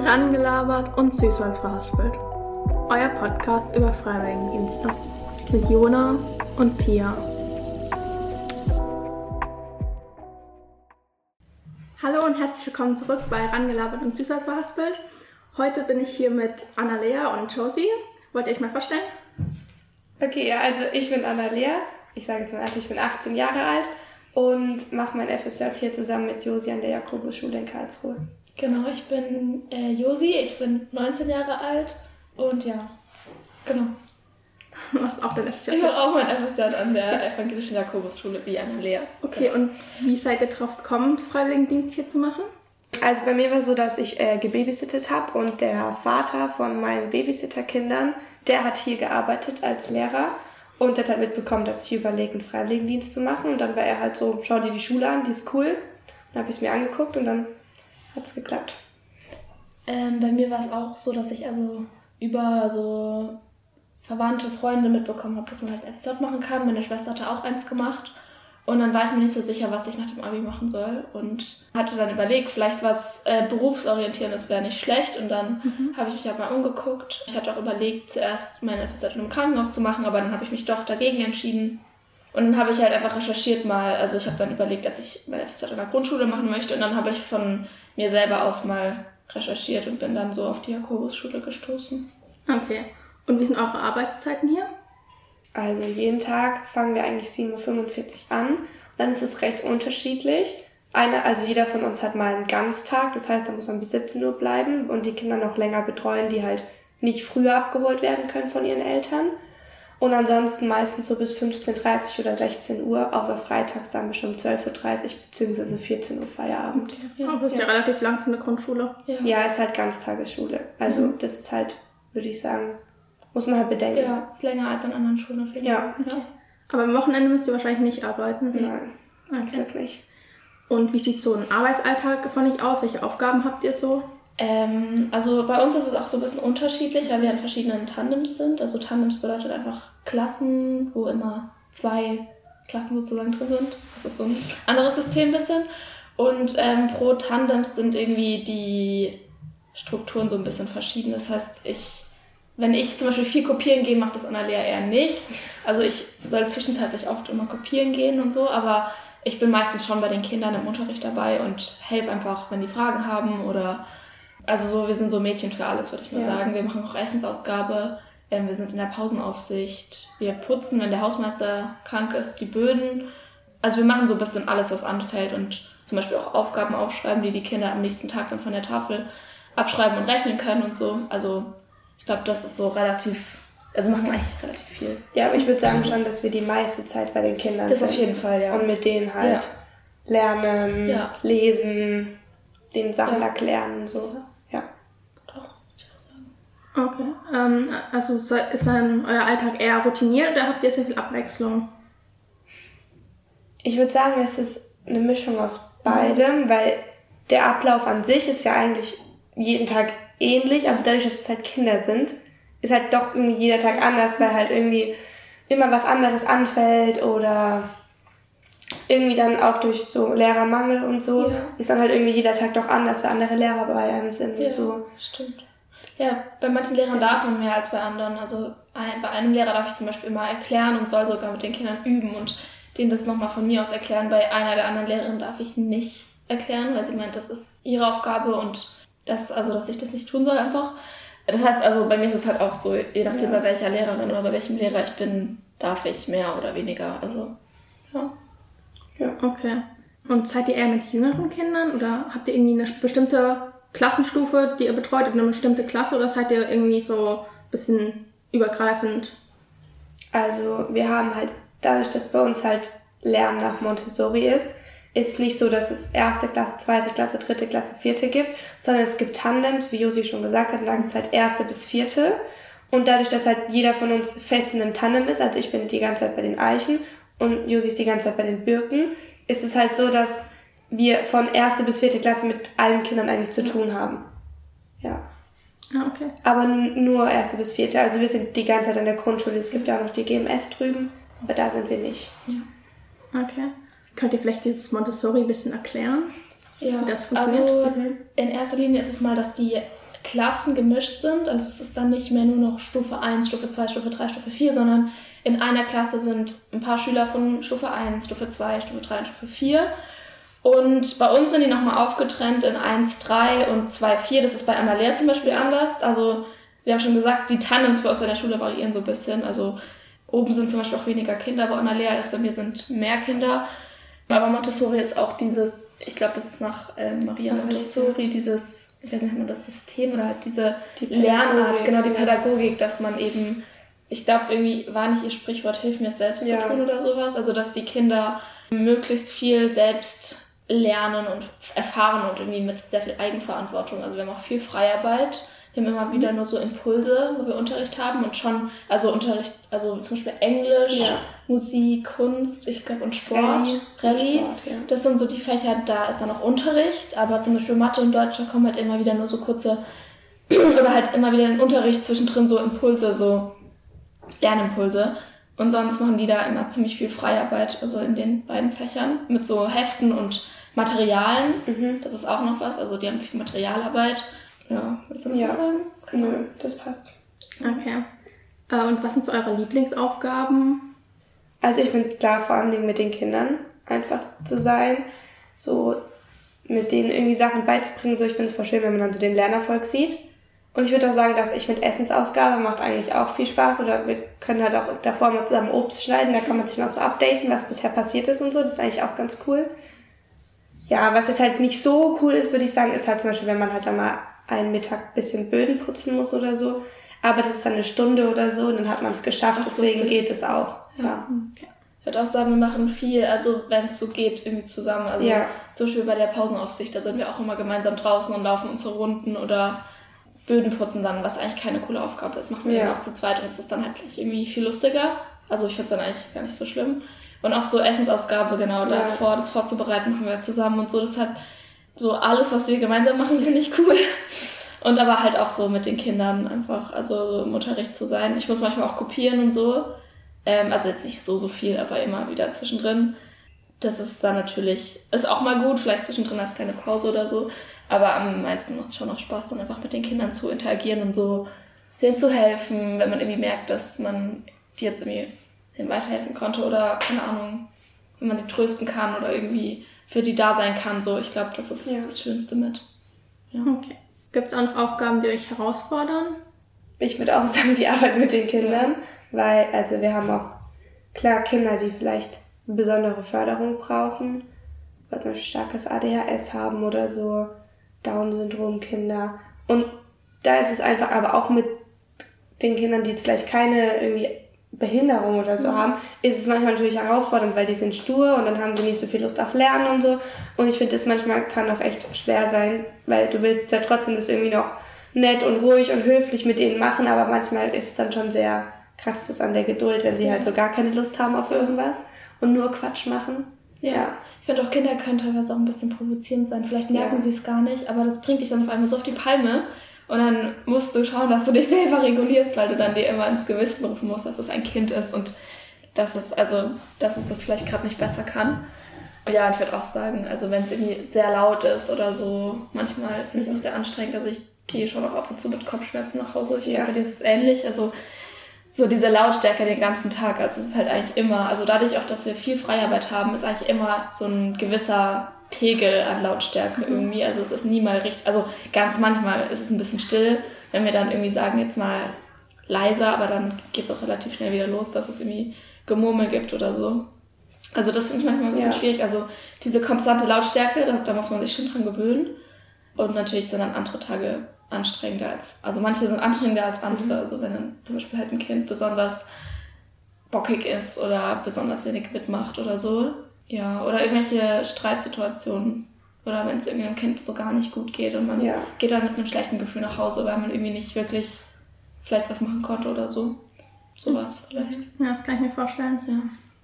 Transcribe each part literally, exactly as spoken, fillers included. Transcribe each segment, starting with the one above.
Rangelabert und Süßholz verhaspelt. Euer Podcast über Freiwilligendienste mit Jona und Pia. Hallo und herzlich willkommen zurück bei Rangelabert und Süßholz verhaspelt. Heute bin ich hier mit Annalea und Josie. Wollt ihr euch mal vorstellen? Okay, ja, also ich bin Annalea. Ich sage jetzt mal, ich bin achtzehn Jahre alt und mache mein F S J hier zusammen mit Josi an der Jakobusschule in Karlsruhe. Genau, ich bin äh, Josi, ich bin neunzehn Jahre alt und ja, genau. Du machst auch dein F S J? Ich mache auch mein F S J an der evangelischen Jakobusschule wie Annalea. Okay, und wie seid ihr drauf gekommen, Freiwilligendienst hier zu machen? Also bei mir war es so, dass ich äh, gebabysittet habe und der Vater von meinen Babysitterkindern, der hat hier gearbeitet als Lehrer und der hat mitbekommen, dass ich überlege, einen Freiwilligendienst zu machen. Und dann war er halt so, schau dir die Schule an, die ist cool. Dann habe ich es mir angeguckt und dann hat es geklappt. Ähm, bei mir war es auch so, dass ich also über so Verwandte, Freunde mitbekommen habe, dass man halt ein F S J machen kann. Meine Schwester hatte auch eins gemacht. Und dann war ich mir nicht so sicher, was ich nach dem Abi machen soll. Und hatte dann überlegt, vielleicht was äh, Berufsorientierendes wäre nicht schlecht. Und dann mhm. habe ich mich halt mal umgeguckt. Ich hatte auch überlegt, zuerst mein F S J in einem Krankenhaus zu machen, aber dann habe ich mich doch dagegen entschieden. Und dann habe ich halt einfach recherchiert mal. Also ich habe dann überlegt, dass ich mein F S J in der Grundschule machen möchte. Und dann habe ich von mir selber aus mal recherchiert und bin dann so auf die Jakobusschule gestoßen. Okay. Und wie sind eure Arbeitszeiten hier? Also jeden Tag fangen wir eigentlich sieben Uhr fünfundvierzig an. Dann ist es recht unterschiedlich. Eine, also jeder von uns hat mal einen Ganztag, das heißt, da muss man bis siebzehn Uhr bleiben und die Kinder noch länger betreuen, die halt nicht früher abgeholt werden können von ihren Eltern. Und ansonsten meistens so bis fünfzehn Uhr dreißig oder sechzehn Uhr, außer freitags dann bis um zwölf Uhr dreißig bzw. vierzehn Uhr Feierabend. Okay. Ja, das ist ja. ja relativ lang für eine Grundschule. Ja, ja, ist halt Ganztagesschule. Also mhm. das ist halt, würde ich sagen, muss man halt bedenken. Ja, ist länger als an anderen Schulen auf jeden Fall. Ja. Okay. Aber am Wochenende müsst ihr wahrscheinlich nicht arbeiten? Nein, okay. Wirklich. Und wie sieht so ein Arbeitsalltag von euch aus? Welche Aufgaben habt ihr so? Ähm, also bei uns ist es auch so ein bisschen unterschiedlich, weil wir in verschiedenen Tandems sind. Also Tandems bedeutet einfach Klassen, wo immer zwei Klassen sozusagen drin sind. Das ist so ein anderes System ein bisschen. Und ähm, pro Tandems sind irgendwie die Strukturen so ein bisschen verschieden. Das heißt, ich Wenn ich zum Beispiel viel kopieren gehe, macht das Annalea eher nicht. Also ich soll zwischenzeitlich oft immer kopieren gehen und so, aber ich bin meistens schon bei den Kindern im Unterricht dabei und helfe einfach, wenn die Fragen haben oder... Also so, wir sind so Mädchen für alles, würde ich mal ja. sagen. Wir machen auch Essensausgabe, ähm, wir sind in der Pausenaufsicht, wir putzen, wenn der Hausmeister krank ist, die Böden. Also wir machen so ein bisschen alles, was anfällt und zum Beispiel auch Aufgaben aufschreiben, die die Kinder am nächsten Tag dann von der Tafel abschreiben und rechnen können und so. Also... Ich glaube, das ist so relativ, also machen eigentlich relativ viel. Ja, aber ich würde sagen schon, dass wir die meiste Zeit bei den Kindern das sind. Das auf jeden Fall, ja. Und mit denen halt ja. lernen, ja. lesen, den Sachen ja. erklären, so. Ja. Doch, würde ich auch sagen. Okay. Ähm, also ist dann euer Alltag eher routiniert oder habt ihr sehr viel Abwechslung? Ich würde sagen, es ist eine Mischung aus beidem, mhm. weil der Ablauf an sich ist ja eigentlich jeden Tag ähnlich, aber dadurch, dass es halt Kinder sind, ist halt doch irgendwie jeder Tag anders, weil halt irgendwie immer was anderes anfällt oder irgendwie dann auch durch so Lehrermangel und so ja. ist dann halt irgendwie jeder Tag doch anders, weil andere Lehrer bei einem sind ja, und so. Stimmt. Ja, bei manchen Lehrern darf man mehr als bei anderen. Also ein, bei einem Lehrer darf ich zum Beispiel immer erklären und soll sogar mit den Kindern üben und denen das nochmal von mir aus erklären. Bei einer der anderen Lehrerinnen darf ich nicht erklären, weil sie meint, das ist ihre Aufgabe und Das, also, dass ich das nicht tun soll einfach. Das heißt also, bei mir ist es halt auch so, je nachdem ja. bei welcher Lehrerin oder bei welchem Lehrer ich bin, darf ich mehr oder weniger. Also, ja. Ja, okay. Und seid ihr eher mit jüngeren Kindern oder habt ihr irgendwie eine bestimmte Klassenstufe, die ihr betreut, eine bestimmte Klasse oder seid ihr irgendwie so ein bisschen übergreifend? Also, wir haben halt, dadurch, dass bei uns halt Lernen nach Montessori ist, ist nicht so, dass es erste Klasse, zweite Klasse, dritte Klasse, vierte gibt, sondern es gibt Tandems, wie Josi schon gesagt hat, dann gibt es halt erste bis vierte. Und dadurch, dass halt jeder von uns fest in einem Tandem ist, also ich bin die ganze Zeit bei den Eichen und Josi ist die ganze Zeit bei den Birken, ist es halt so, dass wir von erste bis vierte Klasse mit allen Kindern eigentlich zu tun haben. Ja. Ah, okay. Aber nur erste bis vierte. Also wir sind die ganze Zeit in der Grundschule. Es gibt ja auch noch die G M S drüben, aber da sind wir nicht. Ja. Okay. Könnt ihr vielleicht dieses Montessori ein bisschen erklären? Ja, also in erster Linie ist es mal, dass die Klassen gemischt sind. Also es ist dann nicht mehr nur noch Stufe eins, Stufe zwei, Stufe drei, Stufe vier, sondern in einer Klasse sind ein paar Schüler von Stufe eins, Stufe zwei, Stufe drei und Stufe vier. Und bei uns sind die nochmal aufgetrennt in eins, drei und zwei, vier. Das ist bei Annalea zum Beispiel anders. Also wir haben schon gesagt, die Tandems bei uns in der Schule variieren so ein bisschen. Also oben sind zum Beispiel auch weniger Kinder, wo Annalea ist. Bei mir sind mehr Kinder. Aber Montessori ist auch dieses, ich glaube, das ist nach äh, Maria Montessori, dieses, ich weiß nicht, man das System oder halt diese die Lernart, genau, die Pädagogik, dass man eben, ich glaube, irgendwie war nicht ihr Sprichwort, hilf mir selbst ja. zu tun oder sowas. Also, dass die Kinder möglichst viel selbst lernen und erfahren und irgendwie mit sehr viel Eigenverantwortung. Also wir haben auch viel Freiarbeit. Wir haben immer wieder nur so Impulse, wo wir Unterricht haben und schon, also Unterricht, also zum Beispiel Englisch, ja. Musik, Kunst, ich glaube und Sport. Rallye. Rallye. Sport, ja. Das sind so die Fächer, da ist dann auch Unterricht, aber zum Beispiel Mathe und Deutsch, da kommen halt immer wieder nur so kurze, oder halt immer wieder in Unterricht zwischendrin so Impulse, so Lernimpulse. Und sonst machen die da immer ziemlich viel Freiarbeit, also in den beiden Fächern, mit so Heften und Materialien. Mhm. Das ist auch noch was, also die haben viel Materialarbeit. Ja, willst du noch ja. was sagen? Nö, das passt. Okay. Äh, und was sind so eure Lieblingsaufgaben? Also ich finde klar, vor allem mit den Kindern einfach zu sein, so mit denen irgendwie Sachen beizubringen. So, ich finde es voll schön, wenn man dann so den Lernerfolg sieht. Und ich würde auch sagen, dass ich finde Essensausgabe macht eigentlich auch viel Spaß. Oder wir können halt auch davor mal zusammen Obst schneiden, da kann man sich noch so updaten, was bisher passiert ist und so. Das ist eigentlich auch ganz cool. Ja, was jetzt halt nicht so cool ist, würde ich sagen, ist halt zum Beispiel, wenn man halt dann mal einen Mittag ein bisschen Böden putzen muss oder so. Aber das ist dann eine Stunde oder so und dann hat man es geschafft, Ach, deswegen lustig. Geht es auch. Ja. Ja. Okay. Ich würde auch sagen, wir machen viel, also wenn es so geht, irgendwie zusammen. Also ja. zum Beispiel bei der Pausenaufsicht, da sind wir auch immer gemeinsam draußen und laufen unsere Runden oder Böden putzen dann, was eigentlich keine coole Aufgabe ist. Machen wir ja. dann auch zu zweit und es ist dann halt irgendwie viel lustiger. Also ich finde es dann eigentlich gar nicht so schlimm. Und auch so Essensausgabe, genau, ja. davor, das vorzubereiten, machen wir zusammen und so. Deshalb so alles, was wir gemeinsam machen, finde ich cool. Und aber halt auch so mit den Kindern einfach, also im Unterricht zu sein. Ich muss manchmal auch kopieren und so. Ähm, also jetzt nicht so, so viel, aber immer wieder zwischendrin. Das ist dann natürlich, ist auch mal gut, vielleicht zwischendrin als kleine Pause oder so. Aber am meisten macht es schon auch Spaß, dann einfach mit den Kindern zu interagieren und so denen zu helfen, wenn man irgendwie merkt, dass man die jetzt irgendwie denen weiterhelfen konnte oder, keine Ahnung, wenn man die trösten kann oder irgendwie für die da sein kann. So, ich glaube, das ist ja. das Schönste mit. Ja. Okay. Gibt es auch noch Aufgaben, die euch herausfordern? Ich würde auch sagen, die Arbeit mit den Kindern, ja. weil, also wir haben auch, klar, Kinder, die vielleicht eine besondere Förderung brauchen, weil wir ein starkes A D H S haben oder so, Down-Syndrom-Kinder. Und da ist es einfach, aber auch mit den Kindern, die jetzt vielleicht keine irgendwie Behinderung oder so mhm. haben, ist es manchmal natürlich herausfordernd, weil die sind stur und dann haben sie nicht so viel Lust auf Lernen und so. Und ich finde, das manchmal kann auch echt schwer sein, weil du willst ja trotzdem das irgendwie noch nett und ruhig und höflich mit denen machen, aber manchmal ist es dann schon sehr, kratzt es an der Geduld, wenn sie ja. halt so gar keine Lust haben auf irgendwas und nur Quatsch machen. Ja. ja. Ich finde auch, Kinder können teilweise auch ein bisschen provozierend sein. Vielleicht merken ja. sie es gar nicht, aber das bringt dich dann auf einmal so auf die Palme. Und dann musst du schauen, dass du dich selber regulierst, weil du dann dir immer ins Gewissen rufen musst, dass es ein Kind ist und dass es, also, dass es das vielleicht gerade nicht besser kann. Ja, ich würde auch sagen, also wenn es irgendwie sehr laut ist oder so, manchmal finde ich auch sehr anstrengend. Also ich gehe schon auch ab und zu mit Kopfschmerzen nach Hause. Ich ja. glaube, bei dir ist es ähnlich. Also so diese Lautstärke den ganzen Tag, also es ist halt eigentlich immer, also dadurch auch, dass wir viel Freiarbeit haben, ist eigentlich immer so ein gewisser Pegel an Lautstärke mhm. irgendwie. Also es ist nie mal richtig, also ganz manchmal ist es ein bisschen still, wenn wir dann irgendwie sagen, jetzt mal leiser, aber dann geht es auch relativ schnell wieder los, dass es irgendwie Gemurmel gibt oder so. Also das finde ich manchmal ein bisschen ja. schwierig. Also diese konstante Lautstärke, da, da muss man sich schon dran gewöhnen. Und natürlich sind dann andere Tage anstrengender als, also manche sind anstrengender als andere. Mhm. Also wenn dann zum Beispiel halt ein Kind besonders bockig ist oder besonders wenig mitmacht oder so. Ja, oder irgendwelche Streitsituationen. Oder wenn es irgendwie einem Kind so gar nicht gut geht und man ja. geht dann mit einem schlechten Gefühl nach Hause, weil man irgendwie nicht wirklich vielleicht was machen konnte oder so. Sowas vielleicht. Ja, das kann ich mir vorstellen, ja.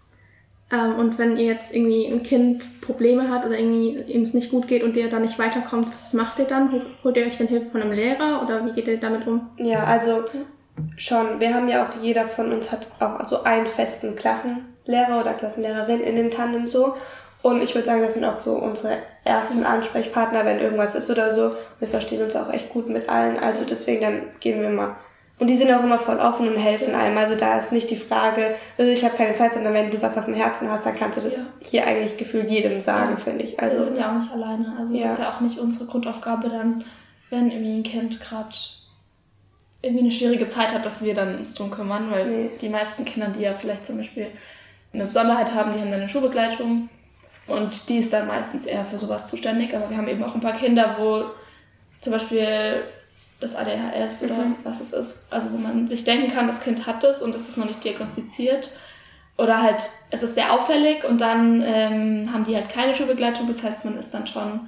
Ähm, und wenn ihr jetzt irgendwie ein Kind Probleme hat oder irgendwie ihm es nicht gut geht und ihr da nicht weiterkommt, was macht ihr dann? Holt ihr euch dann Hilfe von einem Lehrer oder wie geht ihr damit um? Ja, also schon. Wir haben ja auch, jeder von uns hat auch so einen festen Klassenlehrer oder Klassenlehrerin in dem Tandem so. Und ich würde sagen, das sind auch so unsere ersten Ansprechpartner, wenn irgendwas ist oder so. Wir verstehen uns auch echt gut mit allen. Also deswegen, dann gehen wir mal. Und die sind auch immer voll offen und helfen einem. Also da ist nicht die Frage, ich habe keine Zeit, sondern wenn du was auf dem Herzen hast, dann kannst du das ja. hier eigentlich gefühlt jedem sagen, ja. finde ich. Also, wir sind ja auch nicht alleine. Also es ja. ist ja auch nicht unsere Grundaufgabe dann, wenn irgendwie ein Kind gerade irgendwie eine schwierige Zeit hat, dass wir dann uns drum kümmern. Weil nee. die meisten Kinder, die ja vielleicht zum Beispiel eine Besonderheit haben, die haben dann eine Schulbegleitung. Und die ist dann meistens eher für sowas zuständig. Aber wir haben eben auch ein paar Kinder, wo zum Beispiel das A D H S oder mhm. was es ist. Also wo man sich denken kann, das Kind hat es und es ist noch nicht diagnostiziert. Oder halt, es ist sehr auffällig und dann ähm, haben die halt keine Schulbegleitung. Das heißt, man ist dann schon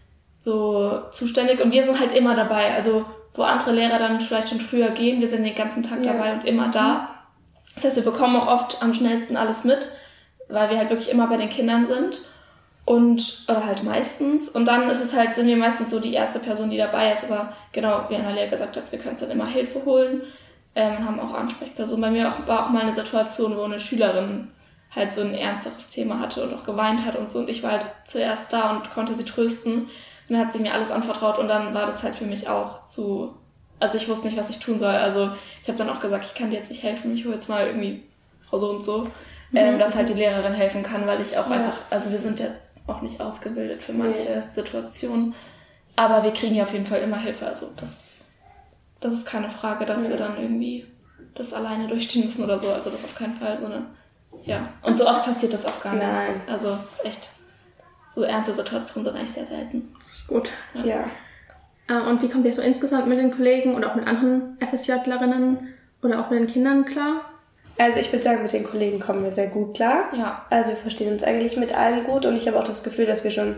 so zuständig. Und wir sind halt immer dabei. Also wo andere Lehrer dann vielleicht schon früher gehen, wir sind den ganzen Tag ja. dabei und immer da. Das heißt, wir bekommen auch oft am schnellsten alles mit, weil wir halt wirklich immer bei den Kindern sind. Und, oder halt meistens. Und dann ist es halt, sind wir meistens so die erste Person, die dabei ist. Aber genau, wie Analia gesagt hat, wir können uns dann immer Hilfe holen. Ähm, haben auch Ansprechpersonen. Bei mir auch, war auch mal eine Situation, wo eine Schülerin halt so ein ernsteres Thema hatte und auch geweint hat und so. Und ich war halt zuerst da und konnte sie trösten. Und dann hat sie mir alles anvertraut und dann war das halt für mich auch zu, also ich wusste nicht, was ich tun soll. Also ich habe dann auch gesagt, ich kann dir jetzt nicht helfen, ich hole jetzt mal irgendwie Frau so und so. Mhm. Ähm, dass halt die Lehrerin helfen kann, weil ich auch ja. einfach, also wir sind ja auch nicht ausgebildet für manche nee. Situationen. Aber wir kriegen ja auf jeden Fall immer Hilfe. Also das ist, das ist keine Frage, dass ja. wir dann irgendwie das alleine durchstehen müssen oder so. Also das auf keinen Fall, sondern ja. Und so oft passiert das auch gar nicht. Nein. Also das ist echt, so ernste Situationen sind eigentlich sehr selten. Das ist gut. Ja. ja. Und wie kommt ihr so insgesamt mit den Kollegen oder auch mit anderen FSJlerinnen oder auch mit den Kindern klar? Also ich würde sagen, mit den Kollegen kommen wir sehr gut klar. Ja. Also wir verstehen uns eigentlich mit allen gut und ich habe auch das Gefühl, dass wir schon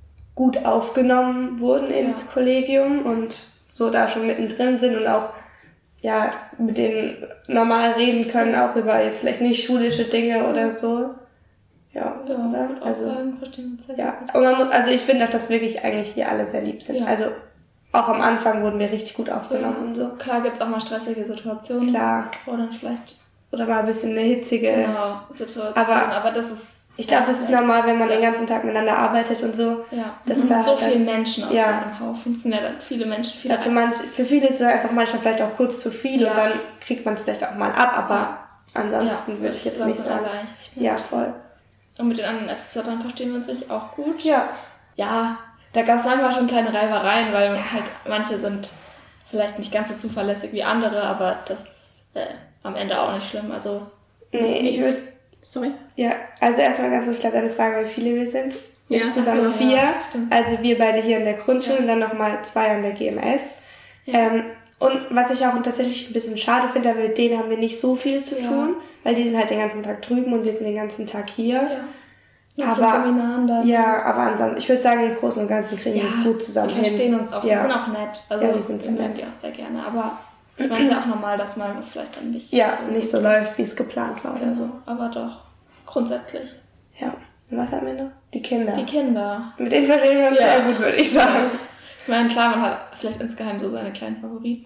gut aufgenommen wurden ins ja. Kollegium und so da schon mittendrin sind und auch ja mit denen normal reden können, auch über jetzt vielleicht nicht schulische Dinge oder so. Ja, ja oder? Gut also aussagen, verstehen uns sehr ja. gut. Und man muss, also ich finde auch, dass wirklich eigentlich hier alle sehr lieb sind. Ja. Also auch am Anfang wurden wir richtig gut aufgenommen ja. und so. Klar gibt's auch mal stressige Situationen. Klar. Oder vielleicht Oder mal ein bisschen eine hitzige genau, Situation. Aber, aber das ist... Ich glaube, das ist normal, wenn man ja. den ganzen Tag miteinander arbeitet und so. Ja, das mit da so dann, vielen Menschen auf ja. einem Haufen. Es sind ja dann viele Menschen. Viele ich glaube, für, manch, für viele ist es einfach manchmal vielleicht auch kurz zu viel ja. und dann kriegt man es vielleicht auch mal ab, aber ja. ansonsten ja, würde ich jetzt nicht sagen. Ja, voll. Und mit den anderen F S J-ern verstehen wir uns eigentlich auch gut. Ja. Ja, da gab es manchmal schon kleine Reibereien, weil ja. halt manche sind vielleicht nicht ganz so zuverlässig wie andere, aber das ist äh, am Ende auch nicht schlimm. Also nee, ich würde... Sorry? Ja, also erstmal ganz kurz, ich glaube, eine Frage, wie viele wir sind. Ja, insgesamt so, vier. Ja, also wir beide hier in der Grundschule ja. und dann nochmal zwei an der G M S. Ja. Ähm, und was ich auch tatsächlich ein bisschen schade finde, mit denen haben wir nicht so viel zu ja. tun, weil die sind halt den ganzen Tag drüben und wir sind den ganzen Tag hier. Ja. Aber, dann. ja, aber ansonsten, ich würde sagen, im Großen und Ganzen kriegen wir ja, es gut zusammen hin. Wir verstehen uns auch, ja. die sind auch nett. Also, ja, die sind sehr nett. Die auch sehr gerne, aber ich meine, es ist ja auch normal, dass mal was vielleicht dann nicht ja, so nicht so läuft, wie es geplant war genau. oder so. Aber doch, grundsätzlich. Ja, und was haben wir noch? Die Kinder. Die Kinder. Mit denen verstehen wir uns ja. sehr gut, würde ich sagen. Ich meine, klar, man hat vielleicht insgeheim so seine kleinen Favoriten.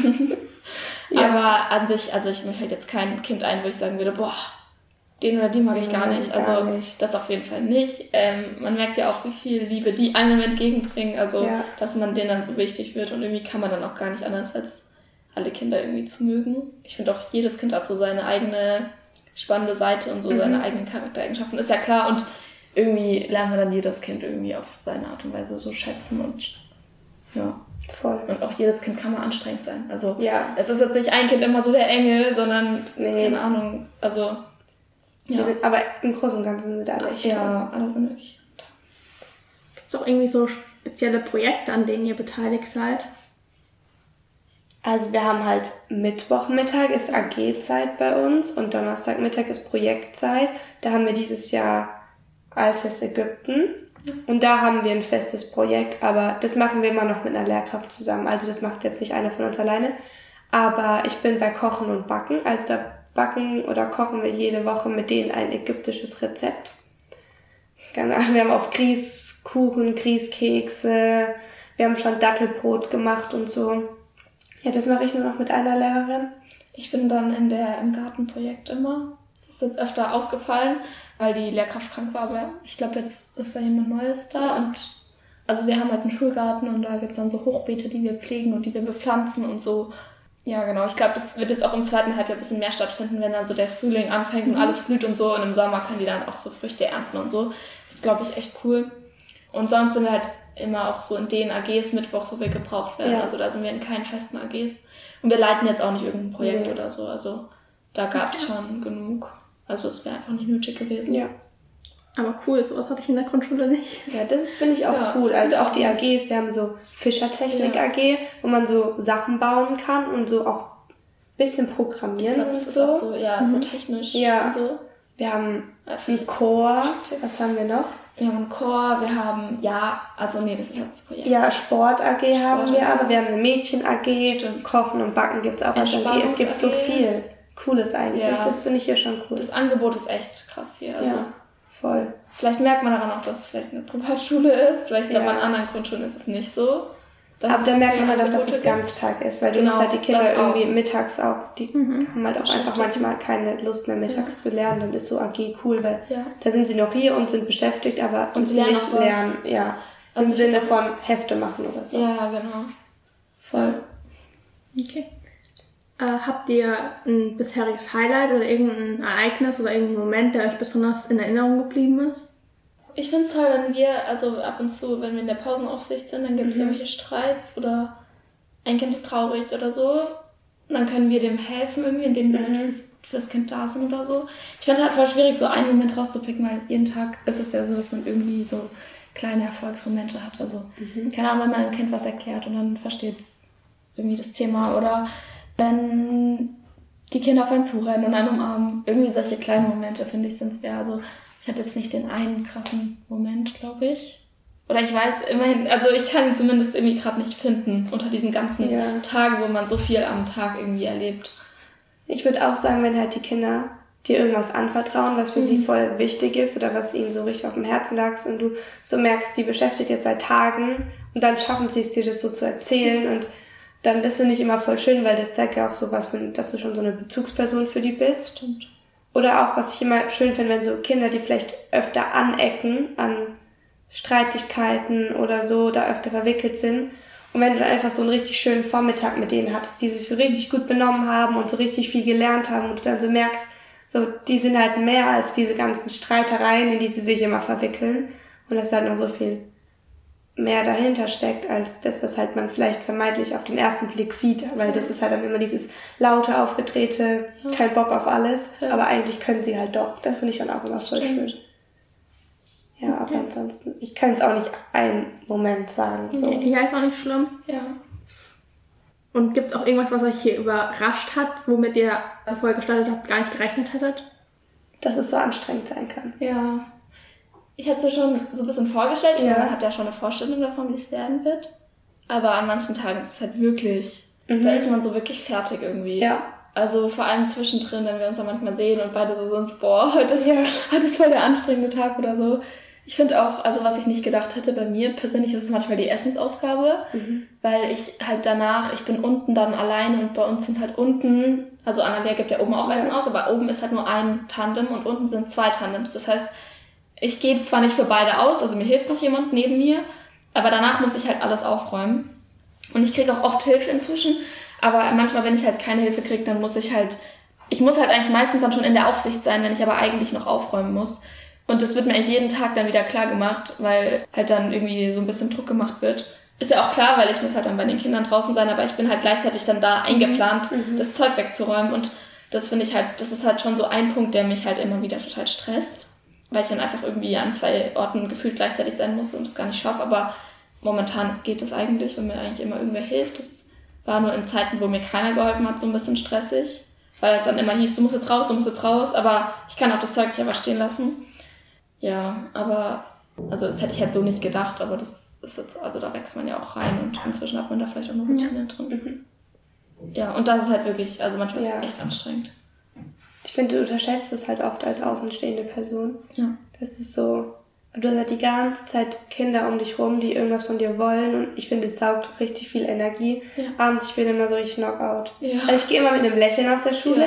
ja. Aber an sich, also ich mir fällt jetzt kein Kind ein, wo ich sagen würde, boah, den oder die mag ich gar nicht. Nein, also gar nicht. Das auf jeden Fall nicht. Ähm, man merkt ja auch, wie viel Liebe die einem entgegenbringen. Also, ja. dass man denen dann so wichtig wird. Und irgendwie kann man dann auch gar nicht anders, als alle Kinder irgendwie zu mögen. Ich finde auch, jedes Kind hat so seine eigene spannende Seite und so mhm. seine eigenen Charaktereigenschaften. Ist ja klar. Und irgendwie lernen wir dann jedes Kind irgendwie auf seine Art und Weise so schätzen. Und ja. Voll. Und auch jedes Kind kann mal anstrengend sein. Also, ja. es ist jetzt nicht ein Kind immer so der Engel, sondern, nee. keine Ahnung, also... Ja. Sind, aber im Großen und Ganzen sind alle echt Ja, alle sind wirklich toll. Gibt es auch irgendwie so spezielle Projekte, an denen ihr beteiligt seid? Also wir haben halt Mittwochmittag ist A G-Zeit bei uns und Donnerstagmittag ist Projektzeit. Da haben wir dieses Jahr Altes Ägypten und da haben wir ein festes Projekt, aber das machen wir immer noch mit einer Lehrkraft zusammen. Also das macht jetzt nicht einer von uns alleine. Aber ich bin bei Kochen und Backen, also da backen oder kochen wir jede Woche mit denen ein ägyptisches Rezept. Wir haben auf Grießkuchen, Grießkekse, wir haben schon Dattelbrot gemacht und so. Ja, das mache ich nur noch mit einer Lehrerin. Ich bin dann in der im Gartenprojekt immer. ist jetzt öfter ausgefallen, weil die Lehrkraft krank war, aber ich glaube, jetzt ist da jemand Neues da und also wir haben halt einen Schulgarten und da gibt's dann so Hochbeete, die wir pflegen und die wir bepflanzen und so. Ja, genau. Ich glaube, das wird jetzt auch im zweiten Halbjahr ein bisschen mehr stattfinden, wenn dann so der Frühling anfängt und alles blüht und so und im Sommer können die dann auch so Früchte ernten und so. Das ist, glaube ich, echt cool. Und sonst sind wir halt immer auch so in den A Gs Mittwoch, wo wir gebraucht werden. Ja. Also da sind wir in keinen festen A Gs. Und wir leiten jetzt auch nicht irgendein Projekt nee. oder so. Also da gab's okay. schon genug. Also es wäre einfach nicht nötig gewesen. Ja. Aber cool, sowas hatte ich in der Grundschule nicht. Ja, das finde ich auch ja, cool. Also auch die A Gs, wir haben so Fischertechnik ja. A G, wo man so Sachen bauen kann und so auch ein bisschen programmieren glaub, und das so. Ist auch so. Ja, mhm. so technisch ja. und so. Wir haben einen Chor. Was haben wir noch? Wir haben einen Chor, wir haben, ja, also nee, das ist jetzt Projekt. Ja, Sport-A G Sport haben wir, aber wir haben eine Mädchen-A G, Stimmt. Kochen und Backen gibt's auch als A G. Es gibt so viel Cooles eigentlich. Ja. Das finde ich hier schon cool. Das Angebot ist echt krass hier. Also ja, voll. Vielleicht merkt man daran auch, dass es vielleicht eine Privatschule ist, weil ich glaube, ja. an anderen Grundschulen ist es nicht so. Aber da merkt man halt auch, dass es Ganztag ist, weil du genau, musst halt die Kinder irgendwie mittags auch, die mhm. haben halt auch einfach manchmal keine Lust mehr mittags ja. zu lernen, dann ist so A G cool, weil ja. da sind sie noch hier und sind beschäftigt, aber und müssen nicht lernen, ja, also im Sinne von Hefte machen oder so. Ja, genau. Voll. Okay. Äh, habt ihr ein bisheriges Highlight oder irgendein Ereignis oder irgendein Moment, der euch besonders in Erinnerung geblieben ist? Ich finde es toll, wenn wir, also ab und zu, wenn wir in der Pausenaufsicht sind, dann gibt es mhm. irgendwelche Streits oder ein Kind ist traurig oder so. Und dann können wir dem helfen irgendwie, indem wir mhm. halt fürs, fürs Kind da sind oder so. Ich finde es halt voll schwierig, so einen Moment rauszupicken, weil jeden Tag ist es ja so, dass man irgendwie so kleine Erfolgsmomente hat. Also, mhm. keine Ahnung, wenn man einem Kind was erklärt und dann versteht es irgendwie das Thema. Oder wenn die Kinder auf einen zurennen und einen umarmen. Irgendwie solche kleinen Momente, finde ich, sind es eher so. Ich hatte jetzt nicht den einen krassen Moment, glaube ich. Oder ich weiß immerhin, also ich kann ihn zumindest irgendwie gerade nicht finden unter diesen ganzen ja. Tagen, wo man so viel am Tag irgendwie erlebt. Ich würde auch sagen, wenn halt die Kinder dir irgendwas anvertrauen, was für mhm. sie voll wichtig ist oder was ihnen so richtig auf dem Herzen lag und du so merkst, die beschäftigt jetzt seit Tagen und dann schaffen sie es dir, das so zu erzählen und dann, das finde ich immer voll schön, weil das zeigt ja auch so was, dass du schon so eine Bezugsperson für die bist. Stimmt. Oder auch, was ich immer schön finde, wenn so Kinder, die vielleicht öfter anecken an Streitigkeiten oder so, da öfter verwickelt sind. Und wenn du dann einfach so einen richtig schönen Vormittag mit denen hattest, die sich so richtig gut benommen haben und so richtig viel gelernt haben und du dann so merkst, so, die sind halt mehr als diese ganzen Streitereien, in die sie sich immer verwickeln. Und dass da halt noch so viel mehr dahinter steckt, als das, was halt man vielleicht vermeintlich auf den ersten Blick sieht. Weil das ist halt dann immer dieses laute, aufgedrehte, ja. kein Bock auf alles. Ja. Aber eigentlich können sie halt doch. Das finde ich dann auch immer voll schön. Ja, aber okay. ansonsten, ich kann jetzt auch nicht einen Moment sagen. So. Ja, ist auch nicht schlimm. Ja. Und gibt es auch irgendwas, was euch hier überrascht hat, womit ihr, bevor ihr gestartet habt, gar nicht gerechnet hättet? Dass es so anstrengend sein kann. Ja. Ich hatte es schon so ein bisschen vorgestellt. Ich ja. meine, man hat ja schon eine Vorstellung davon, wie es werden wird. Aber an manchen Tagen ist es halt wirklich, mhm. da ist man so wirklich fertig irgendwie. Ja. Also vor allem zwischendrin, wenn wir uns dann manchmal sehen und beide so sind, boah, heute ist, ja. heute ist voll der anstrengende Tag oder so. Ich finde auch, also was ich nicht gedacht hätte bei mir persönlich, ist es manchmal die Essensausgabe, mhm. weil ich halt danach, ich bin unten dann alleine und bei uns sind halt unten, also Annalea gibt ja oben auch ja. Essen aus, aber oben ist halt nur ein Tandem und unten sind zwei Tandems. Das heißt, ich gebe zwar nicht für beide aus, also mir hilft noch jemand neben mir, aber danach muss ich halt alles aufräumen. Und ich kriege auch oft Hilfe inzwischen, aber manchmal, wenn ich halt keine Hilfe kriege, dann muss ich halt, ich muss halt eigentlich meistens dann schon in der Aufsicht sein, wenn ich aber eigentlich noch aufräumen muss. Und das wird mir eigentlich jeden Tag dann wieder klar gemacht, weil halt dann irgendwie so ein bisschen Druck gemacht wird. Ist ja auch klar, weil ich muss halt dann bei den Kindern draußen sein, aber ich bin halt gleichzeitig dann da eingeplant, mhm. das Zeug wegzuräumen. Und das finde ich halt, das ist halt schon so ein Punkt, der mich halt immer wieder total stresst. Weil ich dann einfach irgendwie an zwei Orten gefühlt gleichzeitig sein muss und es gar nicht schaffe. Aber momentan geht es eigentlich, wenn mir eigentlich immer irgendwer hilft. Das war nur in Zeiten, wo mir keiner geholfen hat, so ein bisschen stressig. Weil es dann immer hieß, du musst jetzt raus, du musst jetzt raus. Aber ich kann auch das Zeug nicht einfach stehen lassen. Ja, aber, also das hätte ich halt so nicht gedacht. Aber das ist jetzt, also da wächst man ja auch rein. Und inzwischen hat man da vielleicht auch noch Routine drin. Mhm. Ja, und das ist halt wirklich, also manchmal ja. ist es echt anstrengend. Ich finde, du unterschätzt es halt oft als außenstehende Person. Ja. Das ist so, du hast halt die ganze Zeit Kinder um dich rum, die irgendwas von dir wollen und ich finde, es saugt richtig viel Energie. Ja. Abends, ich bin immer so richtig Knockout. Ja. Also ich gehe immer mit einem Lächeln aus der Schule, ja.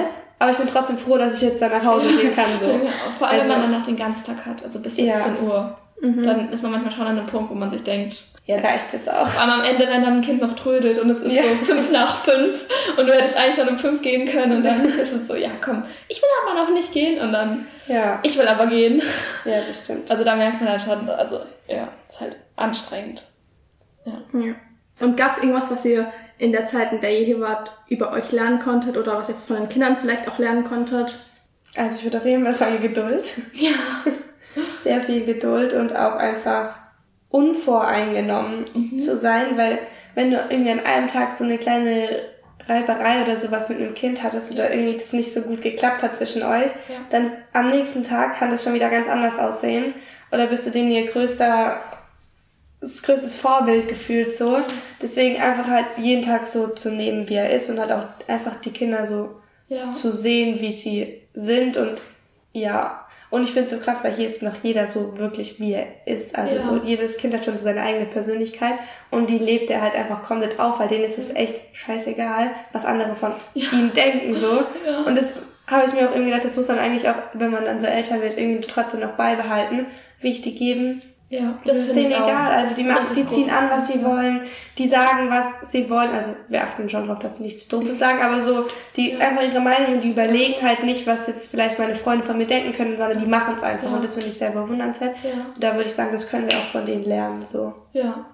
Aber ich bin trotzdem froh, dass ich jetzt dann nach Hause gehen kann. So. Ja, vor allem, also, wenn man dann noch den Ganztag hat, also bis siebzehn ja. Uhr. Mhm. Dann ist man manchmal schon an einem Punkt, wo man sich denkt, ja, reicht jetzt auch. Vor allem am Ende, wenn dann ein Kind noch trödelt und es ist ja. so fünf nach fünf und du hättest eigentlich schon um fünf gehen können und dann ist es so, ja komm, ich will aber noch nicht gehen und dann, ja. ich will aber gehen. Ja, das stimmt. Also da merkt man halt schon, also ja, ist halt anstrengend. Ja. ja. Und gab es irgendwas, was ihr in der Zeit, in der ihr hier wart, über euch lernen konntet oder was ihr von den Kindern vielleicht auch lernen konntet? Also ich würde auf jeden Fall sagen Geduld. Ja. Sehr viel Geduld und auch einfach unvoreingenommen mhm. zu sein, weil wenn du irgendwie an einem Tag so eine kleine Reiberei oder sowas mit einem Kind hattest oder irgendwie das nicht so gut geklappt hat zwischen euch, ja. dann am nächsten Tag kann das schon wieder ganz anders aussehen oder bist du denen ihr größter das größtes Vorbild gefühlt so. Deswegen einfach halt jeden Tag so zu nehmen, wie er ist und halt auch einfach die Kinder so ja. zu sehen, wie sie sind und ja. Und ich finde es so krass, weil hier ist noch jeder so wirklich, wie er ist. Also ja. so jedes Kind hat schon so seine eigene Persönlichkeit und die lebt er halt einfach komplett auf, weil denen ist es echt scheißegal, was andere von ja. ihm denken so. Ja. Und das habe ich mir auch irgendwie gedacht, das muss man eigentlich auch, wenn man dann so älter wird, irgendwie trotzdem noch beibehalten, wichtig geben. Ja, das, das ist denen egal. Also die machen, die ziehen an, was sie wollen, die sagen, was sie wollen. Also wir achten schon drauf, dass sie nichts Doofes sagen, aber so die ja. einfach ihre Meinung, die überlegen halt nicht, was jetzt vielleicht meine Freunde von mir denken können, sondern die machen es einfach. Ja. Und das finde ich sehr bewundernswert. Ja. Und da würde ich sagen, das können wir auch von denen lernen. So. Ja.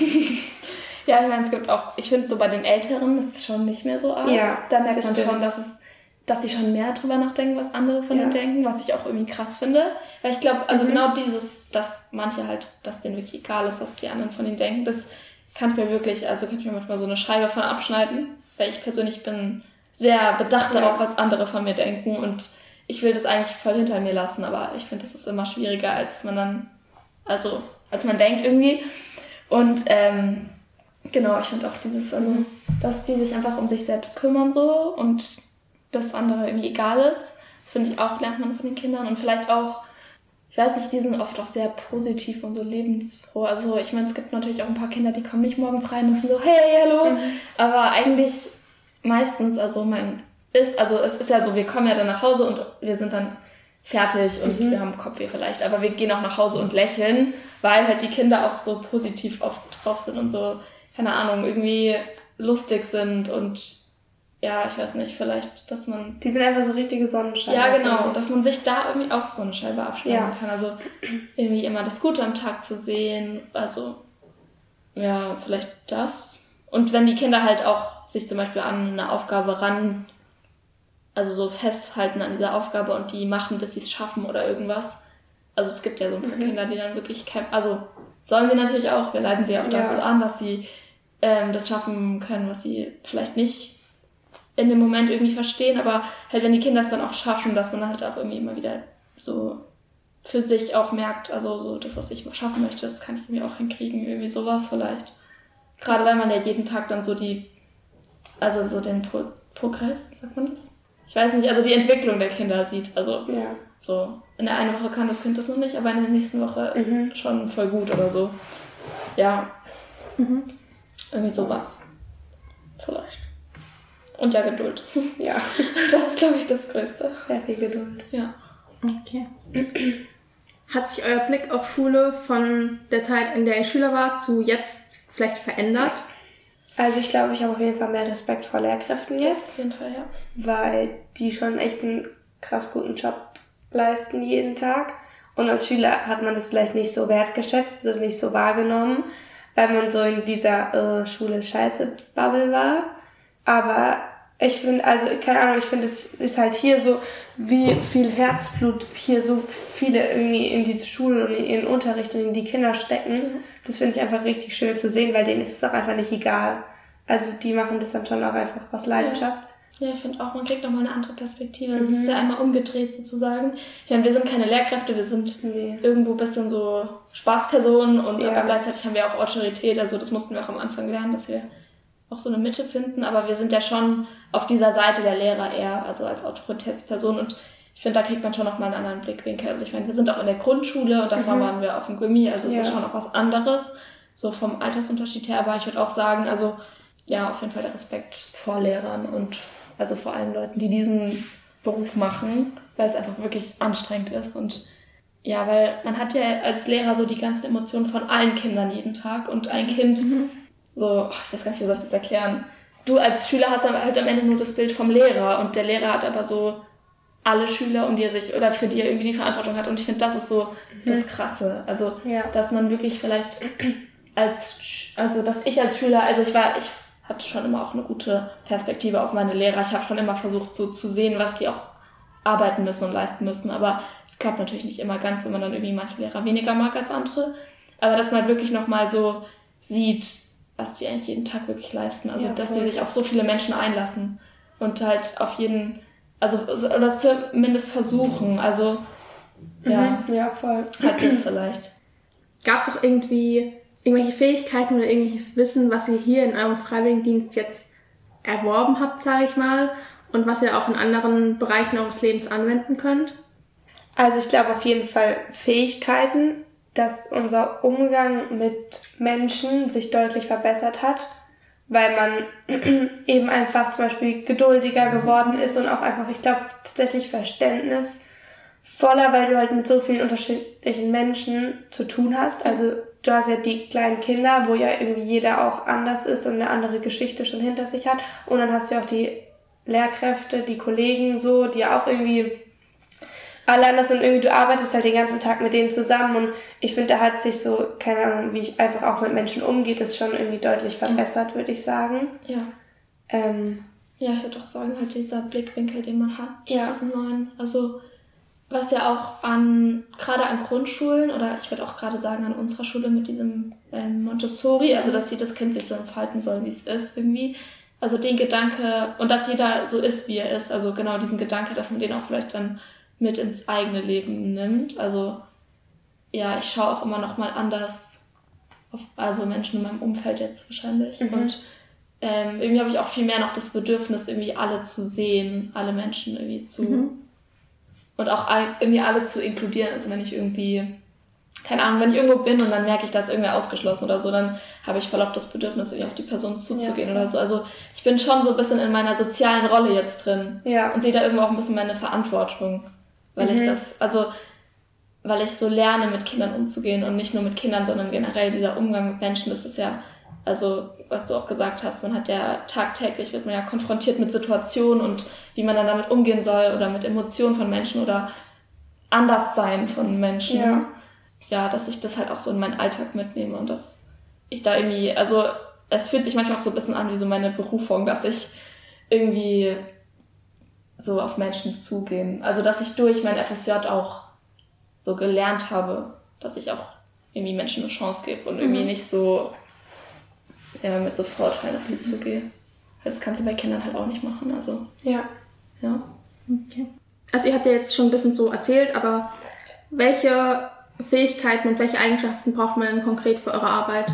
Ja, ich meine, es gibt auch, ich finde so bei den Älteren ist es schon nicht mehr so arg. Ja, da merkt man stimmt. schon, dass es dass sie schon mehr drüber nachdenken, was andere von ja. ihnen denken, was ich auch irgendwie krass finde. Weil ich glaube, also mhm. genau dieses, dass manche halt, dass denen wirklich egal ist, was die anderen von ihnen denken, das kann ich mir wirklich, also kann ich mir manchmal so eine Scheibe von abschneiden, weil ich persönlich bin sehr bedacht ja. darauf, was andere von mir denken und ich will das eigentlich voll hinter mir lassen, aber ich finde, das ist immer schwieriger, als man dann, also, als man denkt irgendwie. Und, ähm, genau, ich finde auch dieses, also, dass die sich einfach um sich selbst kümmern so und das andere irgendwie egal ist. Das finde ich auch, lernt man von den Kindern. Und vielleicht auch, ich weiß nicht, die sind oft auch sehr positiv und so lebensfroh. Also ich meine, es gibt natürlich auch ein paar Kinder, die kommen nicht morgens rein und sind so, hey, hallo. Mhm. Aber eigentlich meistens, also mein ist, also es ist ja so, wir kommen ja dann nach Hause und wir sind dann fertig und mhm. wir haben Kopfweh vielleicht. Aber wir gehen auch nach Hause und lächeln, weil halt die Kinder auch so positiv oft drauf sind und so, keine Ahnung, irgendwie lustig sind und ja, ich weiß nicht, vielleicht, dass man... Die sind einfach so richtige Sonnenscheiben. Ja, genau, dass man sich da irgendwie auch so eine Scheibe abschneiden ja. kann. Also irgendwie immer das Gute am Tag zu sehen. Also, ja, vielleicht das. Und wenn die Kinder halt auch sich zum Beispiel an eine Aufgabe ran, also so festhalten an dieser Aufgabe und die machen, bis sie es schaffen oder irgendwas. Also es gibt ja so ein paar mhm. Kinder, die dann wirklich... Kein, also sollen sie natürlich auch, wir leiten sie auch ja. dazu an, dass sie ähm, das schaffen können, was sie vielleicht nicht in dem Moment irgendwie verstehen, aber halt wenn die Kinder es dann auch schaffen, dass man halt auch irgendwie immer wieder so für sich auch merkt, also so das, was ich mal schaffen möchte, das kann ich irgendwie auch hinkriegen, irgendwie sowas vielleicht. Gerade weil man ja jeden Tag dann so die, also so den Pro- Progress, sagt man das? Ich weiß nicht, also die Entwicklung der Kinder sieht, also ja. so in der einen Woche kann das Kind das noch nicht, aber in der nächsten Woche mhm. schon voll gut oder so. Ja, mhm. irgendwie sowas. Vielleicht. Und ja, Geduld. Ja. Das ist, glaube ich, das Größte. Sehr viel Geduld. Ja. Okay. Hat sich euer Blick auf Schule von der Zeit, in der ihr Schüler wart, zu jetzt vielleicht verändert? Also ich glaube, ich habe auf jeden Fall mehr Respekt vor Lehrkräften jetzt. Auf jeden Fall, ja. Weil die schon echt einen krass guten Job leisten jeden Tag. Und als Schüler hat man das vielleicht nicht so wertgeschätzt oder nicht so wahrgenommen, weil man so in dieser äh, Schule ist scheiße Bubble war. Aber ich finde, also, keine Ahnung, ich finde, es ist halt hier so, wie viel Herzblut hier so viele irgendwie in diese Schule und in ihren Unterricht und in die Kinder stecken. Mhm. Das finde ich einfach richtig schön zu sehen, weil denen ist es auch einfach nicht egal. Also, die machen das dann schon auch einfach aus Leidenschaft. Ja, ja, ich finde auch, man kriegt nochmal eine andere Perspektive. Mhm. Das ist ja einmal umgedreht sozusagen. Ich meine, wir sind keine Lehrkräfte, wir sind nee. irgendwo ein bisschen so Spaßpersonen und ja. aber gleichzeitig haben wir auch Autorität. Also, das mussten wir auch am Anfang lernen, dass wir auch so eine Mitte finden, aber wir sind ja schon auf dieser Seite der Lehrer eher, also als Autoritätsperson und ich finde, da kriegt man schon nochmal einen anderen Blickwinkel. Also ich meine, wir sind auch in der Grundschule und davor mhm. waren wir auf dem Gymi, also es ja. ist schon auch was anderes, so vom Altersunterschied her, aber ich würde auch sagen, also ja, auf jeden Fall der Respekt vor Lehrern und also vor allen Leuten, die diesen Beruf machen, weil es einfach wirklich anstrengend ist. Und ja, weil man hat ja als Lehrer so die ganzen Emotionen von allen Kindern jeden Tag und ein Kind, mhm. so, ich weiß gar nicht, wie soll ich das erklären. Du als Schüler hast dann halt am Ende nur das Bild vom Lehrer und der Lehrer hat aber so alle Schüler, um die er sich, oder für die er irgendwie die Verantwortung hat. Und ich finde, das ist so mhm. das Krasse. Also, ja. dass man wirklich vielleicht als, also, dass ich als Schüler, also ich war, ich hatte schon immer auch eine gute Perspektive auf meine Lehrer. Ich habe schon immer versucht, so zu sehen, was die auch arbeiten müssen und leisten müssen. Aber es klappt natürlich nicht immer ganz, wenn man dann irgendwie manche Lehrer weniger mag als andere. Aber dass man wirklich nochmal so sieht, was die eigentlich jeden Tag wirklich leisten. Also, ja, dass die sich auf so viele Menschen einlassen und halt auf jeden, also, oder zumindest versuchen. Also, ja. Mhm, ja, voll. Halt das vielleicht. Gab es auch irgendwie irgendwelche Fähigkeiten oder irgendwelches Wissen, was ihr hier in eurem Freiwilligendienst jetzt erworben habt, sage ich mal, und was ihr auch in anderen Bereichen eures Lebens anwenden könnt? Also ich glaube auf jeden Fall Fähigkeiten, dass unser Umgang mit Menschen sich deutlich verbessert hat, weil man eben einfach zum Beispiel geduldiger geworden ist und auch einfach, ich glaube, tatsächlich verständnisvoller, weil du halt mit so vielen unterschiedlichen Menschen zu tun hast. Also du hast ja die kleinen Kinder, wo ja irgendwie jeder auch anders ist und eine andere Geschichte schon hinter sich hat. Und dann hast du ja auch die Lehrkräfte, die Kollegen so, die ja auch irgendwie alle anders und irgendwie du arbeitest halt den ganzen Tag mit denen zusammen und ich finde, da hat sich so, keine Ahnung, wie ich einfach auch mit Menschen umgehe, das schon irgendwie deutlich verbessert, ja. würde ich sagen. Ja. Ähm, ja, ich würde auch sagen, halt dieser Blickwinkel, den man hat, ja. diesen neuen, also was ja auch an, gerade an Grundschulen oder ich würde auch gerade sagen an unserer Schule mit diesem ähm, Montessori, also dass sie das Kind sich so entfalten soll, wie es ist irgendwie, also den Gedanke und dass jeder so ist, wie er ist, also genau diesen Gedanke, dass man den auch vielleicht dann mit ins eigene Leben nimmt. Also ja, ich schaue auch immer noch mal anders auf also Menschen in meinem Umfeld jetzt wahrscheinlich. Mhm. Und ähm, irgendwie habe ich auch viel mehr noch das Bedürfnis, irgendwie alle zu sehen, alle Menschen irgendwie zu mhm. und auch irgendwie alle zu inkludieren. Also wenn ich irgendwie, keine Ahnung, wenn ich irgendwo bin und dann merke ich, da ist irgendwer ausgeschlossen oder so, dann habe ich voll auf das Bedürfnis, irgendwie auf die Person zuzugehen ja, oder so. Also ich bin schon so ein bisschen in meiner sozialen Rolle jetzt drin ja. und sehe da irgendwo auch ein bisschen meine Verantwortung. Weil mhm. ich das, also, weil ich so lerne, mit Kindern umzugehen und nicht nur mit Kindern, sondern generell dieser Umgang mit Menschen, das ist ja, also, was du auch gesagt hast, man hat ja tagtäglich, wird man ja konfrontiert mit Situationen und wie man dann damit umgehen soll oder mit Emotionen von Menschen oder Anderssein von Menschen. Ja. Ja, dass ich das halt auch so in meinen Alltag mitnehme und dass ich da irgendwie, also, es fühlt sich manchmal auch so ein bisschen an wie so meine Berufung, dass ich irgendwie so auf Menschen zugehen. Also, dass ich durch mein F S J auch so gelernt habe, dass ich auch irgendwie Menschen eine Chance gebe und irgendwie mhm. nicht so ja, mit so Vorurteilen auf die zugehe. Das kannst du bei Kindern halt auch nicht machen, also. Ja. Ja. Okay. Also, ihr habt ja jetzt schon ein bisschen so erzählt, aber welche Fähigkeiten und welche Eigenschaften braucht man denn konkret für eure Arbeit?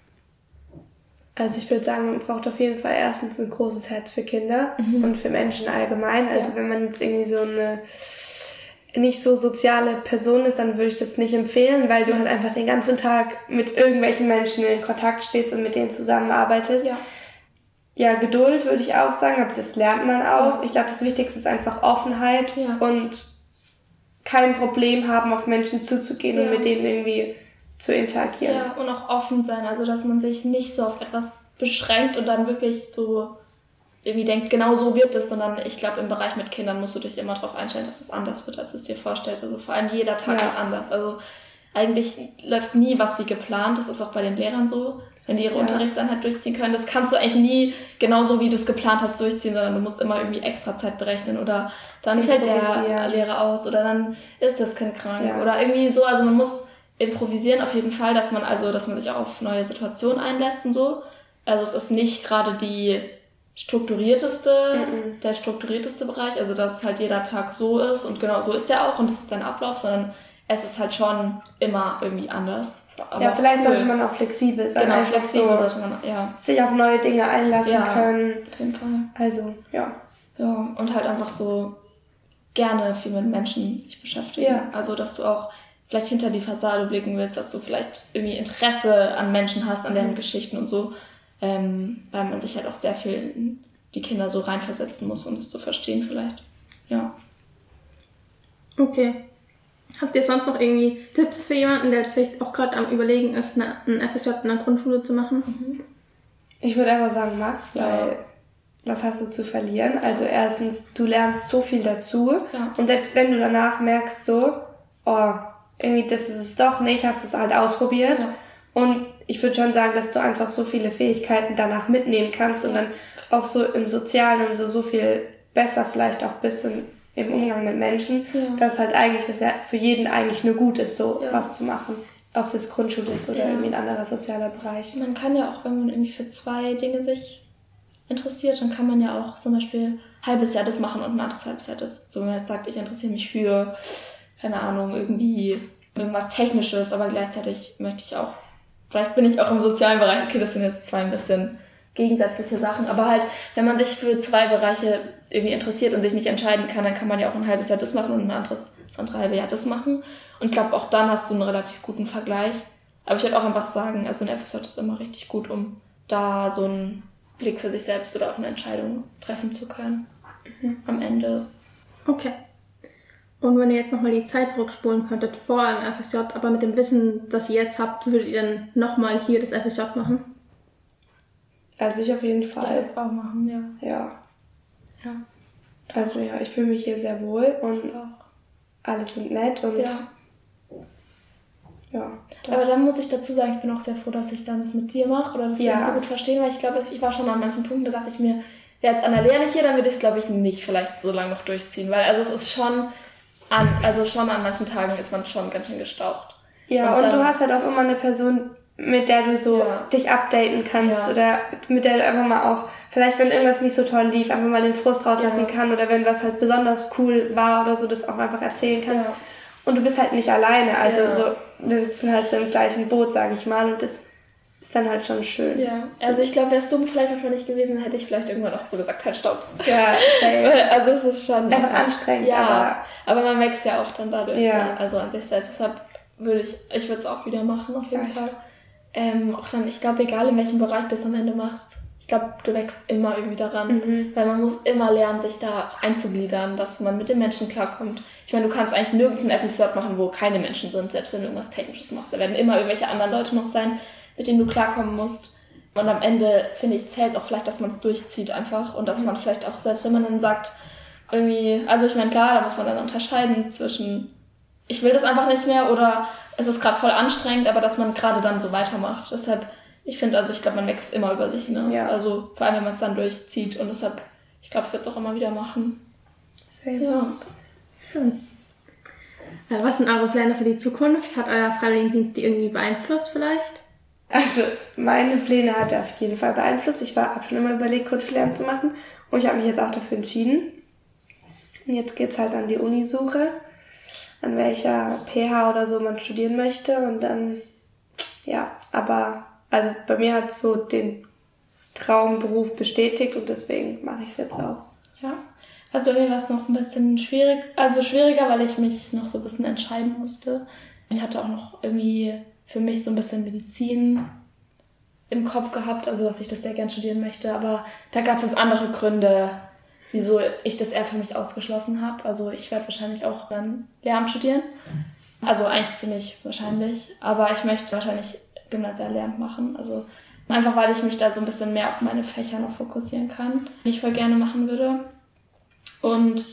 Also ich würde sagen, man braucht auf jeden Fall erstens ein großes Herz für Kinder mhm. und für Menschen allgemein. Also ja. wenn man jetzt irgendwie so eine nicht so soziale Person ist, dann würde ich das nicht empfehlen, weil du halt einfach den ganzen Tag mit irgendwelchen Menschen in Kontakt stehst und mit denen zusammenarbeitest. Ja, ja Geduld würde ich auch sagen, aber das lernt man auch. Ja. Ich glaube, das Wichtigste ist einfach Offenheit ja. und kein Problem haben, auf Menschen zuzugehen ja. und mit denen irgendwie zu interagieren. Ja, und auch offen sein, also dass man sich nicht so auf etwas beschränkt und dann wirklich so irgendwie denkt, genau so wird es, sondern ich glaube, im Bereich mit Kindern musst du dich immer darauf einstellen, dass es anders wird, als du es dir vorstellst. Also vor allem jeder Tag ja. ist anders. Also eigentlich läuft nie was wie geplant. Das ist auch bei den Lehrern so. Wenn die ihre ja. Unterrichtseinheit durchziehen können, das kannst du eigentlich nie genauso, wie du es geplant hast, durchziehen, sondern du musst immer irgendwie extra Zeit berechnen oder dann fällt der Lehrer aus oder dann ist das Kind krank ja. oder irgendwie so. Also man muss improvisieren auf jeden Fall, dass man also, dass man sich auch auf neue Situationen einlässt und so. Also es ist nicht gerade die strukturierteste, mhm. der strukturierteste Bereich, also dass halt jeder Tag so ist und genau so ist der auch und das ist dein Ablauf, sondern es ist halt schon immer irgendwie anders. Aber ja, vielleicht cool. sollte man auch flexibel sein. Genau, flexibel so sollte man, ja. sich auf neue Dinge einlassen ja, können. Auf jeden Fall. Also, ja. Ja, und halt einfach so gerne viel mit Menschen sich beschäftigen. Ja. Also, dass du auch vielleicht hinter die Fassade blicken willst, dass du vielleicht irgendwie Interesse an Menschen hast, an deren mhm. Geschichten und so, ähm, weil man sich halt auch sehr viel in die Kinder so reinversetzen muss, um es zu verstehen vielleicht. Ja. Okay. Habt ihr sonst noch irgendwie Tipps für jemanden, der jetzt vielleicht auch gerade am Überlegen ist, eine, ein F S J in der Grundschule zu machen? Mhm. Ich würde einfach sagen, Max, weil ja. was hast du zu verlieren? Also erstens, du lernst so viel dazu ja. und selbst wenn du danach merkst so, oh, irgendwie das ist es doch nicht, hast du es halt ausprobiert. Ja. Und ich würde schon sagen, dass du einfach so viele Fähigkeiten danach mitnehmen kannst und dann auch so im Sozialen und so, so viel besser vielleicht auch bist und im Umgang mit Menschen, ja. dass halt eigentlich das ja für jeden eigentlich nur gut ist, so ja. was zu machen. Ob es jetzt Grundschule ist oder ja. irgendwie ein anderer sozialer Bereich. Man kann ja auch, wenn man irgendwie für zwei Dinge sich interessiert, dann kann man ja auch zum Beispiel ein halbes Jahr das machen und ein anderes halbes Jahr das. So, wenn man jetzt sagt, ich interessiere mich für, keine Ahnung, irgendwie irgendwas Technisches, aber gleichzeitig möchte ich auch, vielleicht bin ich auch im sozialen Bereich, okay, das sind jetzt zwei ein bisschen gegensätzliche Sachen, aber halt, wenn man sich für zwei Bereiche irgendwie interessiert und sich nicht entscheiden kann, dann kann man ja auch ein halbes Jahr das machen und ein anderes, das andere halbe Jahr das machen. Und ich glaube, auch dann hast du einen relativ guten Vergleich. Aber ich würde auch einfach sagen, also ein F S J ist immer richtig gut, um da so einen Blick für sich selbst oder auch eine Entscheidung treffen zu können. Mhm. Am Ende. Okay. Und wenn ihr jetzt nochmal die Zeit zurückspulen könntet, vor einem F S J, aber mit dem Wissen, das ihr jetzt habt, würdet ihr dann nochmal hier das F S J machen? Also ich auf jeden Fall. Ich würde es auch machen, ja. Ja. Ja. Also ja, ich fühle mich hier sehr wohl und alle sind nett und ja. ja. Aber dann muss ich dazu sagen, ich bin auch sehr froh, dass ich dann das mit dir mache oder dass wir ja. uns so gut verstehen, weil ich glaube, ich war schon an manchen Punkten, da dachte ich mir, wäre jetzt Anna Lea nicht hier, dann würde ich es, glaube ich, nicht vielleicht so lange noch durchziehen, weil also es ist schon an, also schon an manchen Tagen ist man schon ganz schön gestaucht. Ja, und, und dann, du hast halt auch immer eine Person, mit der du so ja. dich updaten kannst ja. oder mit der du einfach mal auch, vielleicht wenn irgendwas nicht so toll lief, einfach mal den Frust rauslassen ja. kann oder wenn was halt besonders cool war oder so, das auch einfach erzählen kannst. Ja. Und du bist halt nicht alleine, also ja. so, wir sitzen halt so im gleichen Boot, sage ich mal, und das ist dann halt schon schön. Ja, also ich glaube, wärst du vielleicht manchmal nicht gewesen, hätte ich vielleicht irgendwann auch so gesagt, halt stopp. Ja, safe. Also es ist schon einfach anstrengend, ja, aber... aber man wächst ja auch dann dadurch, ja. also an sich selbst. Deshalb würde ich, ich würde es auch wieder machen, auf jeden ja, Fall. Ähm, auch dann, ich glaube, egal in welchem Bereich du es am Ende machst, ich glaube, du wächst immer irgendwie daran, mhm. weil man muss immer lernen, sich da einzugliedern, dass man mit den Menschen klarkommt. Ich meine, du kannst eigentlich nirgends ein F S J machen, wo keine Menschen sind, selbst wenn du irgendwas Technisches machst. Da werden immer irgendwelche anderen Leute noch sein, mit denen du klarkommen musst. Und am Ende, finde ich, zählt es auch vielleicht, dass man es durchzieht einfach und dass mhm. man vielleicht auch, selbst wenn man dann sagt, irgendwie, also ich meine, klar, da muss man dann unterscheiden zwischen, ich will das einfach nicht mehr oder es ist gerade voll anstrengend, aber dass man gerade dann so weitermacht. Deshalb, ich finde, also ich glaube, man wächst immer über sich hinaus. Ja. Also vor allem, wenn man es dann durchzieht und deshalb, ich glaube, ich würde es auch immer wieder machen. Sehr ja. Schön. Was sind eure Pläne für die Zukunft? Hat euer Freiwilligendienst die irgendwie beeinflusst vielleicht? Also, meine Pläne hat er auf jeden Fall beeinflusst. Ich habe schon immer überlegt, Grundschullehramt zu machen. Und ich habe mich jetzt auch dafür entschieden. Und jetzt geht's halt an die Unisuche, an welcher P H oder so man studieren möchte. Und dann, ja, aber, also bei mir hat so den Traumberuf bestätigt und deswegen mache ich es jetzt auch. Ja, also mir war es noch ein bisschen schwierig, also schwieriger, weil ich mich noch so ein bisschen entscheiden musste. Ich hatte auch noch irgendwie für mich so ein bisschen Medizin im Kopf gehabt, also dass ich das sehr gern studieren möchte, aber da gab es jetzt andere Gründe, wieso ich das eher für mich ausgeschlossen habe. Also ich werde wahrscheinlich auch dann Lehramt studieren, also eigentlich ziemlich wahrscheinlich, aber ich möchte wahrscheinlich Gymnasiallehramt machen, also einfach weil ich mich da so ein bisschen mehr auf meine Fächer noch fokussieren kann, die ich voll gerne machen würde. Und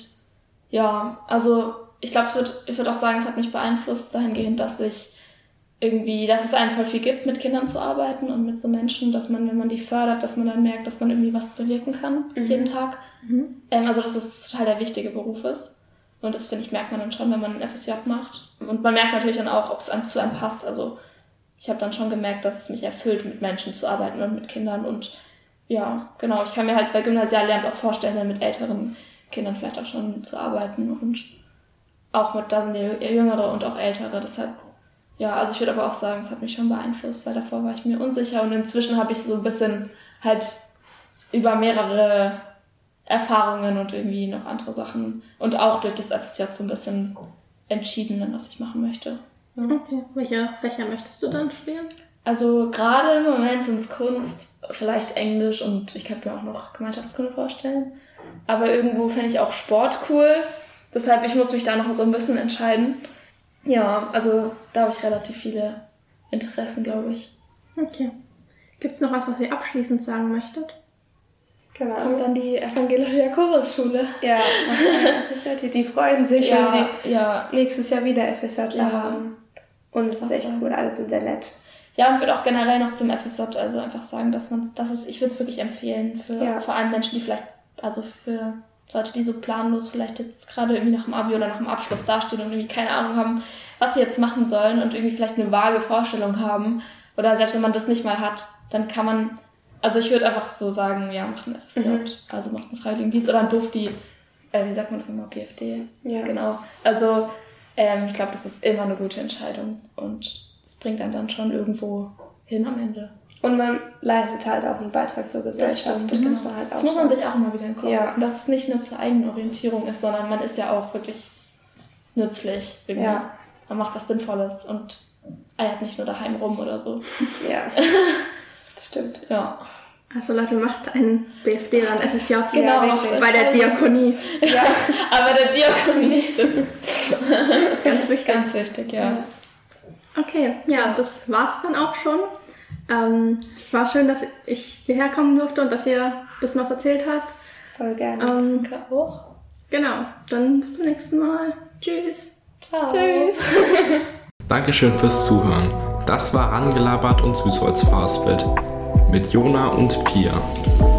ja, also ich glaube, ich würde auch sagen, es hat mich beeinflusst dahingehend, dass ich irgendwie, dass es einem voll viel gibt, mit Kindern zu arbeiten und mit so Menschen, dass man, wenn man die fördert, dass man dann merkt, dass man irgendwie was bewirken kann, mhm. jeden Tag. Mhm. Ähm, also dass es total der wichtige Beruf ist. Und das, finde ich, merkt man dann schon, wenn man ein F S J macht. Und man merkt natürlich dann auch, ob es einem zu einem passt. Also ich habe dann schon gemerkt, dass es mich erfüllt, mit Menschen zu arbeiten und mit Kindern. Und ja, genau, ich kann mir halt bei Gymnasiallehramt auch vorstellen, dann mit älteren Kindern vielleicht auch schon zu arbeiten. Und auch mit, da sind die Jüngere und auch Ältere, deshalb ja, also ich würde aber auch sagen, es hat mich schon beeinflusst, weil davor war ich mir unsicher und inzwischen habe ich so ein bisschen halt über mehrere Erfahrungen und irgendwie noch andere Sachen und auch durch das F S J so ein bisschen entschieden, was ich machen möchte. Ja. Okay, welche Fächer möchtest du dann studieren? Also gerade im Moment sind es Kunst, vielleicht Englisch und ich könnte mir auch noch Gemeinschaftskunde vorstellen. Aber irgendwo fände ich auch Sport cool. Deshalb, ich muss mich da noch so ein bisschen entscheiden. Ja, also da habe ich relativ viele Interessen, glaube ich. Okay. Gibt es noch was, was ihr abschließend sagen möchtet? Genau. Kommt dann die evangelische Jakobusschule. Ja, F S J, die freuen sich, Ja, wenn sie ja. nächstes Jahr wieder F S J Ja. haben. Und es ist echt cool, alle sind sehr nett. Ja, und würde auch generell noch zum F S J also einfach sagen, dass man, das ist, ich würde es wirklich empfehlen für Ja. vor allem Menschen, die vielleicht, also für Leute, die so planlos vielleicht jetzt gerade irgendwie nach dem Abi oder nach dem Abschluss dastehen und irgendwie keine Ahnung haben, was sie jetzt machen sollen und irgendwie vielleicht eine vage Vorstellung haben. Oder selbst wenn man das nicht mal hat, dann kann man, also ich würde einfach so sagen, ja, macht ein F S J, Mhm. also macht einen Freiwilligendienst oder ein BUFDI, äh, wie sagt man das nochmal, P F D? Ja. Genau. Also ähm, ich glaube, das ist immer eine gute Entscheidung und es bringt einen dann schon irgendwo hin am Ende. Und man leistet halt auch einen Beitrag zur Gesellschaft. stimmt, das genau. muss man halt auch Das muss man sagen. sich auch immer wieder in den Kopf Ja. rufen, dass es nicht nur zur eigenen Orientierung ist, sondern man ist ja auch wirklich nützlich. Irgendwie. Ja. Man macht was Sinnvolles und eiert nicht nur daheim rum oder so. Ja, das stimmt. Ja. Also Leute, macht einen B F D oder ein F S J Genau, wirklich. bei der Diakonie. Ja, Aber der Diakonie stimmt. Ganz wichtig. Ganz wichtig, ja. Okay, ja, das war's dann auch schon. Ähm, war schön, dass ich hierher kommen durfte und dass ihr ein bisschen was erzählt habt. voll gerne. Ähm, Danke auch. genau, dann bis zum nächsten Mal. Tschüss. Ciao. Tschüss. Dankeschön fürs Zuhören. Das war Rangelabert und Süßholz Fastbild mit Jona und Pia.